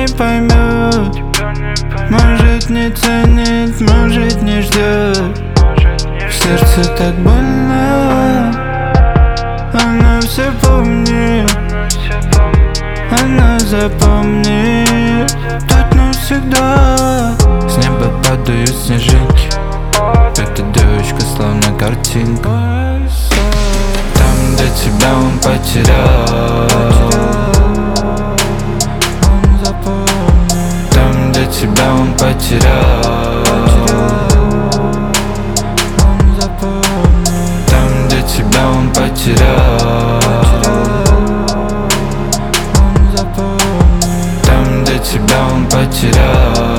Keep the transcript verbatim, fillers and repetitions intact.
не поймет, может не ценит, может не ждет. В сердце так больно, она все помнит, она запомнит тут навсегда. С неба падают снежинки, эта девочка словно картинка. Там, где тебя он потерял, там, где тебя он потерял, там, где тебя он потерял, там, где тебя он потерял.